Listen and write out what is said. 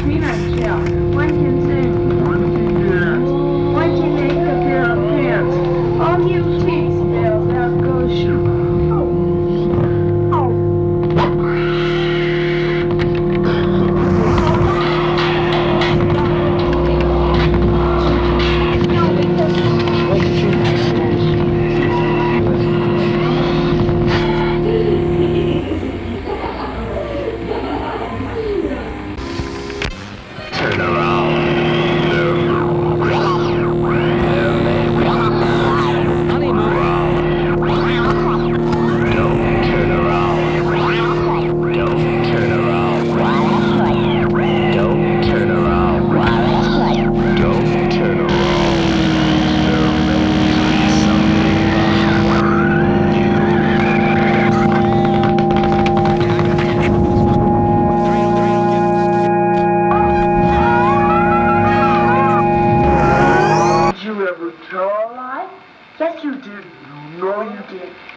peanut shell. One can sing. One can dance. One can make a pair of pants. All you pigs, bells, out goes shoe. Turn around. Don't turn around. Don't turn around. Don't turn around. Don't turn around. There may be something behind Did you ever tell a lie? Yes, you did. You know you did.